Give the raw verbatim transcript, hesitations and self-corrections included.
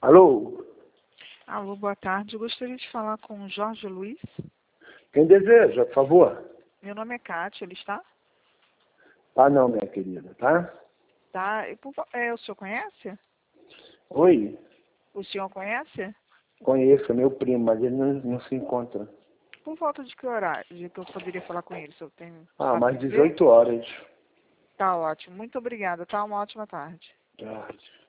Alô? Alô, boa tarde. Eu gostaria de falar com o Jorge Luiz. Quem deseja, por favor? Meu nome é Kátia, ele está? Ah, não, minha querida, tá? Tá. E por fa- é, o senhor conhece? Oi? O senhor conhece? Conheço, é meu primo, mas ele não, não se encontra. Por volta de que horário de que eu poderia falar com ele? Se eu tenho Ah, a mais dizer? dezoito horas. Tá ótimo. Muito obrigada. Tá uma ótima tarde. Tarde.